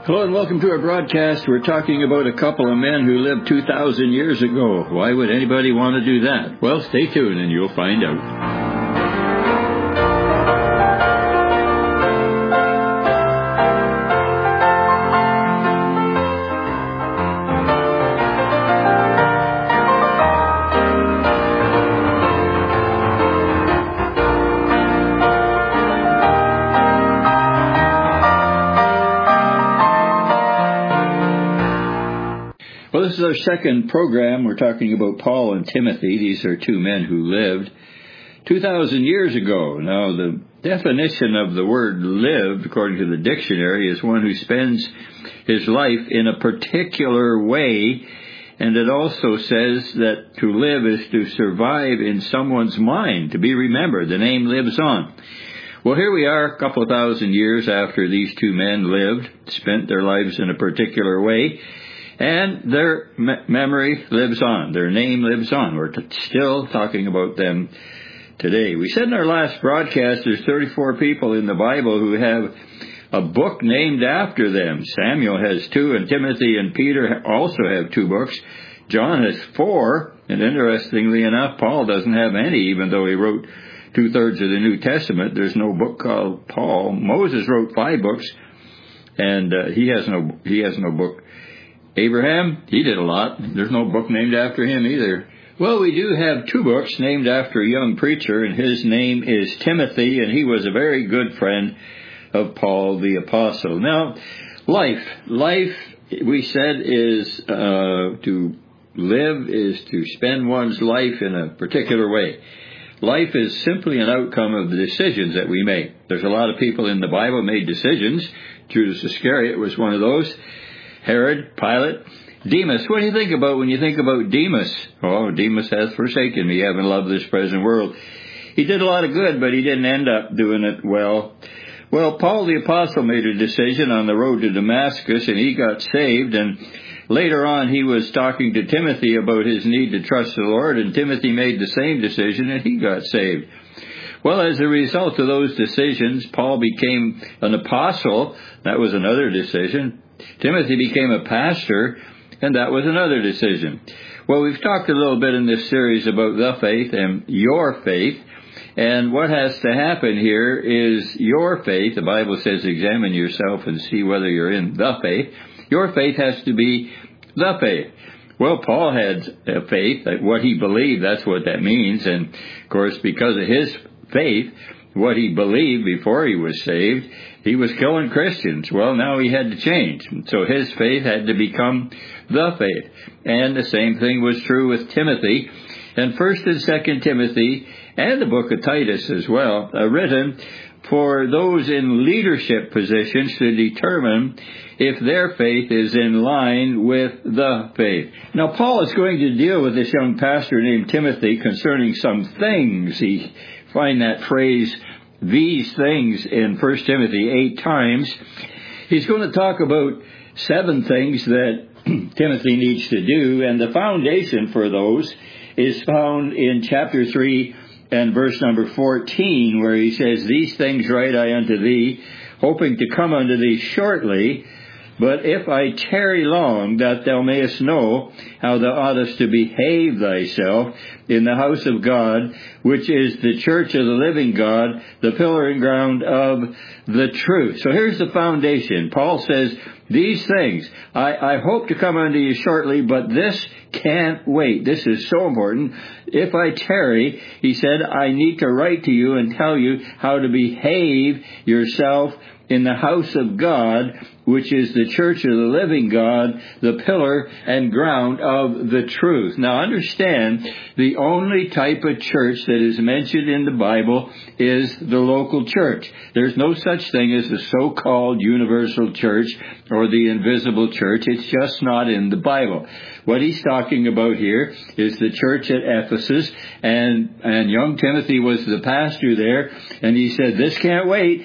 Hello and welcome to our broadcast. We're talking about a couple of men who lived 2,000 years ago. Why would anybody want to do that? Well, stay tuned and you'll find out. Well, this is our second program. We're talking about Paul and Timothy. These are two men who lived 2,000 years ago. Now, the definition of the word lived, according to the dictionary, is one who spends his life in a particular way. And it also says that to live is to survive in someone's mind, to be remembered. The name lives on. Well, here we are, a couple of thousand years after these two men lived, spent their lives in a particular way. And their memory lives on. Their name lives on. We're still talking about them today. We said in our last broadcast there's 34 people in the Bible who have a book named after them. Samuel has 2, and Timothy and Peter also have 2 books. John has 4, and interestingly enough, Paul doesn't have any, even though he wrote 2/3 of the New Testament. There's no book called Paul. Moses wrote 5 books, and he has no book. Abraham, he did a lot. There's no book named after him either. Well, we do have 2 books named after a young preacher, and his name is Timothy, and he was a very good friend of Paul the Apostle. Now, life, we said, is to live is to spend one's life in a particular way. Life is simply an outcome of the decisions that we make. There's a lot of people in the Bible who made decisions. Judas Iscariot was one of those. Herod, Pilate, Demas. What do you think about when you think about Demas? Oh, Demas hath forsaken me, having loved this present world. He did a lot of good, but he didn't end up doing it well. Well, Paul the Apostle made a decision on the road to Damascus, and he got saved. And later on, he was talking to Timothy about his need to trust the Lord, and Timothy made the same decision, and he got saved. Well, as a result of those decisions, Paul became an apostle. That was another decision. Timothy became a pastor, and that was another decision. Well, we've talked a little bit in this series about the faith and your faith, and what has to happen here is your faith. The Bible says examine yourself and see whether you're in the faith. Your faith has to be the faith. Well, Paul had a faith, that what he believed, that's what that means, and of course, because of his faith, what he believed before he was saved, he was killing Christians. Well, now he had to change. So his faith had to become the faith. And the same thing was true with Timothy. And 1st and 2nd Timothy, and the book of Titus as well, are written for those in leadership positions to determine if their faith is in line with the faith. Now, Paul is going to deal with this young pastor named Timothy concerning some things. He find that phrase, these things, in 1 Timothy 8 times. He's going to talk about 7 things that Timothy needs to do, and the foundation for those is found in chapter 3 and verse number 14, where he says, These things write I unto thee, hoping to come unto thee shortly. But if I tarry long, that thou mayest know how thou oughtest to behave thyself in the house of God, which is the church of the living God, the pillar and ground of the truth. So here's the foundation. Paul says, these things, I hope to come unto you shortly, but this can't wait. This is so important. If I tarry, he said, I need to write to you and tell you how to behave yourself in the house of God, which is the church of the living God, the pillar and ground of the truth. Now understand, the only type of church that is mentioned in the Bible is the local church. There's no such thing as the so-called universal church or the invisible church. It's just not in the Bible. What he's talking about here is the church at Ephesus, and young Timothy was the pastor there, and he said, this can't wait.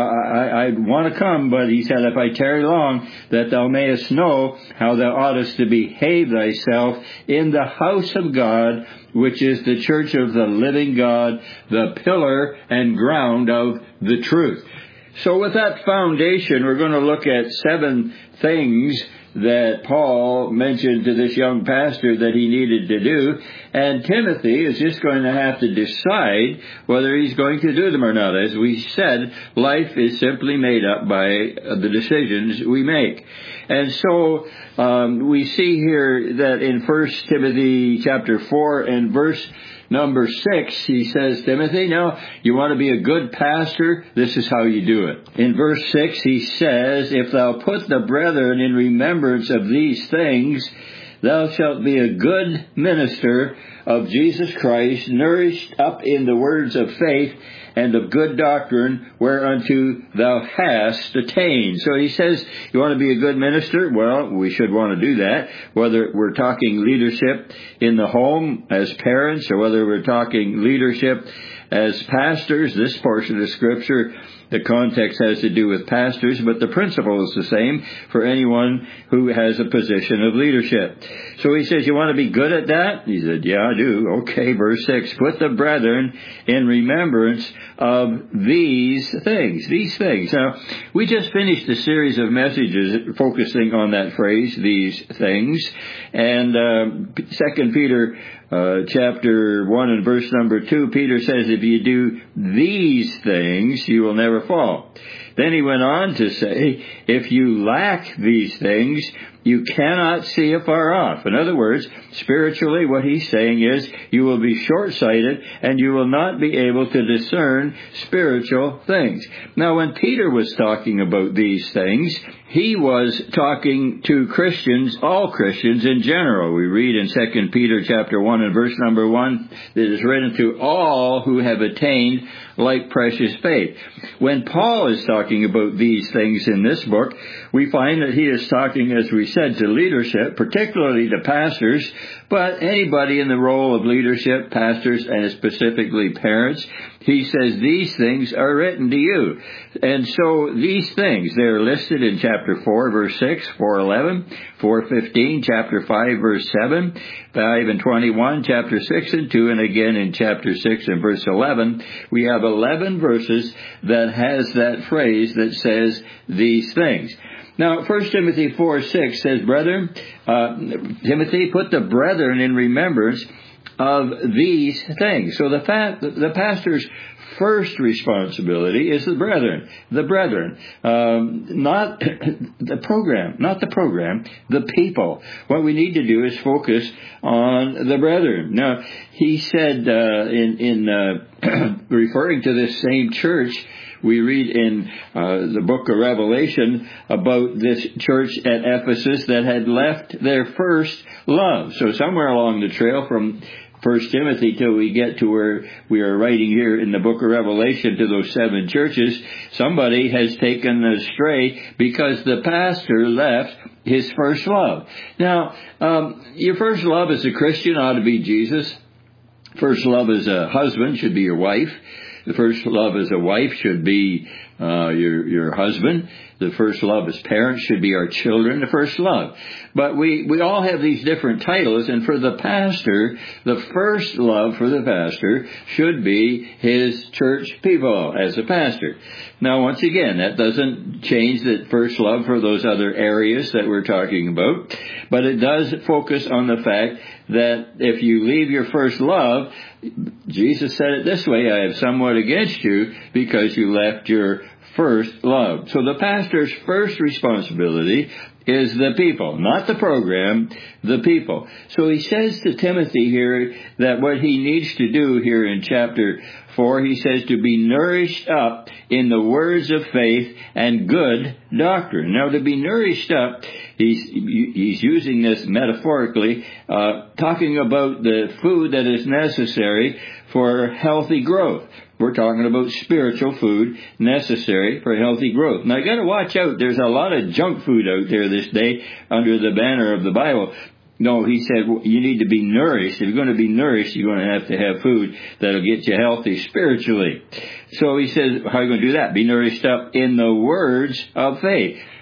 I want to come, but he said, if I tarry long, that thou mayest know how thou oughtest to behave thyself in the house of God, which is the church of the living God, the pillar and ground of the truth. So with that foundation, we're going to look at 7 things that Paul mentioned to this young pastor that he needed to do, and Timothy is just going to have to decide whether he's going to do them or not. As we said, life is simply made up by the decisions we make. And so we see here that in 1 Timothy chapter 4 and verse number 6, he says, Timothy, now, you want to be a good pastor? This is how you do it. In verse 6, he says, if thou put the brethren in remembrance of these things, thou shalt be a good minister of Jesus Christ, nourished up in the words of faith and of good doctrine, whereunto thou hast attained. So he says, you want to be a good minister? Well, we should want to do that, whether we're talking leadership in the home as parents, or whether we're talking leadership as pastors. This portion of Scripture, the context has to do with pastors, but the principle is the same for anyone who has a position of leadership. So he says, you want to be good at that? He said, yeah, I do. Okay, verse 6, put the brethren in remembrance of these things. These things. Now, we just finished a series of messages focusing on that phrase, these things. And 2 Peter chapter 1 and verse number 2, Peter says, if you do these things, you will never fall. Then he went on to say, if you lack these things, you cannot see afar off. In other words, spiritually, what he's saying is, you will be short-sighted and you will not be able to discern spiritual things. Now, when Peter was talking about these things, he was talking to Christians, all Christians in general. We read in 2 Peter chapter 1 and verse number 1, that it is written to all who have attained like precious faith. When Paul is talking about these things in this book, we find that he is talking, as we said, to leadership, particularly to pastors, but anybody in the role of leadership, pastors, and specifically parents. He says these things are written to you. And so these things, they're listed in chapter 4, verse 6, 4:11, 4:15, chapter 5, verse 7, 5 and 21, chapter 6 and 2, and again in chapter 6 and verse 11. We have 11 verses that has that phrase that says these things. Now, 1 Timothy 4:6 says, brethren, Timothy, put the brethren in remembrance of these things. So the pastor's first responsibility is the brethren. The brethren, not the program, the people. What we need to do is focus on the brethren. Now, he said in referring to this same church, we read in the book of Revelation about this church at Ephesus that had left their first love. So somewhere along the trail from 1 Timothy till we get to where we are writing here in the book of Revelation to those 7 churches, somebody has taken astray because the pastor left his first love. Now, your first love as a Christian ought to be Jesus. First love as a husband should be your wife. The first love as a wife should be your husband. The first love as parents should be our children, the first love. But we all have these different titles, and for the pastor, the first love for the pastor should be his church people as a pastor. Now, once again, that doesn't change that first love for those other areas that we're talking about, but it does focus on the fact that if you leave your first love, Jesus said it this way, I have somewhat against you because you left your first love. So the pastor's first responsibility is the people, not the program, the people. So he says to Timothy here that what he needs to do here in chapter 4, he says to be nourished up in the words of faith and good doctrine. Now, to be nourished up, he's using this metaphorically, talking about the food that is necessary for healthy growth. We're talking about spiritual food necessary for healthy growth. Now, you got to watch out. There's a lot of junk food out there this day under the banner of the Bible. No, he said you need to be nourished. If you're going to be nourished, you're going to have food that'll get you healthy spiritually. So he says, how are you going to do that? Be nourished up in the words of faith.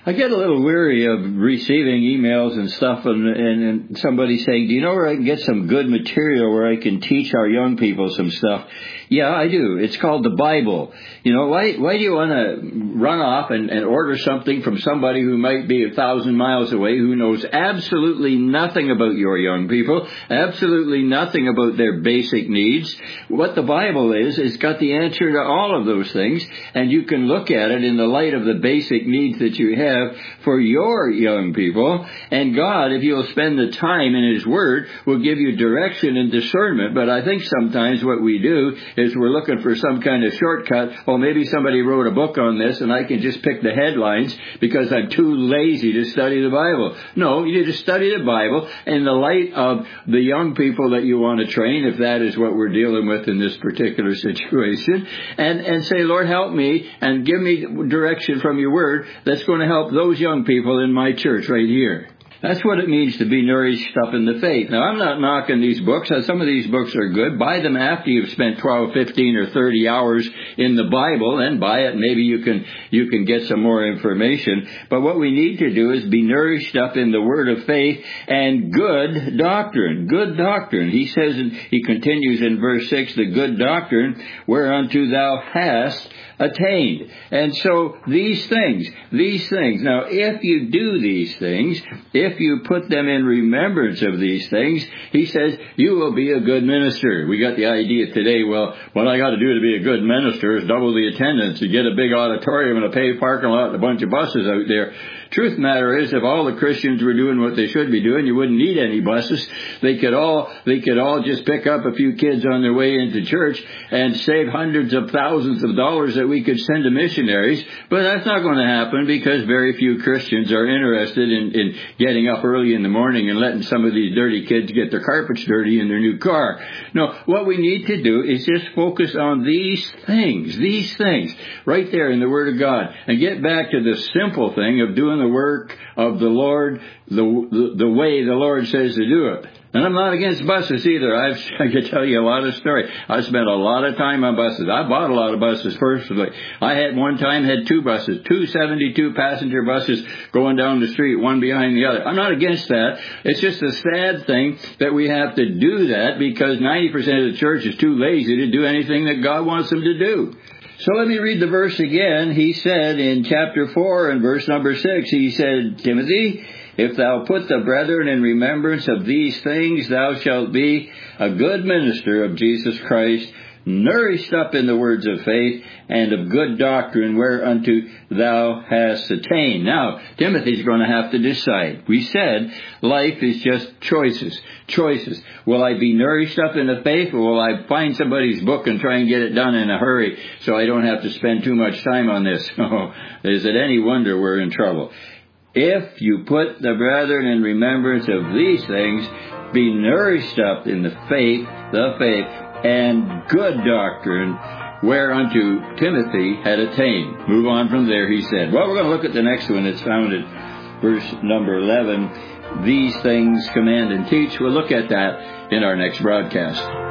I get a little weary of receiving emails and stuff and somebody saying, do you know where I can get some good material where I can teach our young people some stuff? Yeah, I do. It's called the Bible. You know, why do you want to run off and order something from somebody who might be 1,000 miles away, who knows absolutely nothing about your young people, absolutely nothing about their basic needs? What the Bible is, it's got the answer to all of those things, and you can look at it in the light of the basic needs that you have for your young people. And God, if you'll spend the time in His Word, will give you direction and discernment. But I think sometimes what we do is we're looking for some kind of shortcut. Oh, maybe somebody wrote a book on this and I can just pick the headlines because I'm too lazy to study the Bible. No, you need to study the Bible in the light of the young people that you want to train, if that is what we're dealing with in this particular situation, and say, Lord, help me and give me direction from your Word that's going to help those young people in my church right here. That's what it means to be nourished up in the faith. Now, I'm not knocking these books. Some of these books are good. Buy them after you've spent 12, 15, or 30 hours in the Bible, and buy it. Maybe you can get some more information. But what we need to do is be nourished up in the Word of faith and good doctrine. Good doctrine. He says, he continues in verse 6, the good doctrine whereunto thou hast attained. And so these things. Now, if you do these things, if you put them in remembrance of these things, he says, you will be a good minister. We got the idea today, well, what I got to do to be a good minister is double the attendance, to get a big auditorium and a paved parking lot and a bunch of buses out there. Truth matter is, if all the Christians were doing what they should be doing, you wouldn't need any buses. They could all just pick up a few kids on their way into church and save hundreds of thousands of dollars that we could send to missionaries. But that's not going to happen because very few Christians are interested in getting up early in the morning and letting some of these dirty kids get their carpets dirty in their new car. No, what we need to do is just focus on these things, right there in the Word of God, and get back to the simple thing of doing the work of the Lord the way the Lord says to do it. And I'm not against buses either. I can tell you a lot of stories. I spent a lot of time on buses. I bought a lot of buses, personally. I had two buses, 272 passenger buses going down the street, one behind the other. I'm not against that. It's just a sad thing that we have to do that because 90% of the church is too lazy to do anything that God wants them to do. So let me read the verse again. He said in chapter 4 and verse number 6, he said, Timothy, if thou put the brethren in remembrance of these things, thou shalt be a good minister of Jesus Christ, nourished up in the words of faith and of good doctrine whereunto thou hast attained. Now, Timothy's going to have to decide. We said life is just choices. Will I be nourished up in the faith, or will I find somebody's book and try and get it done in a hurry so I don't have to spend too much time on this? Oh, is it any wonder we're in trouble? If you put the brethren in remembrance of these things, be nourished up in the faith, and good doctrine, whereunto Timothy had attained. Move on from there, he said. Well, we're going to look at the next one. It's found at verse number 11. These things command and teach. We'll look at that in our next broadcast.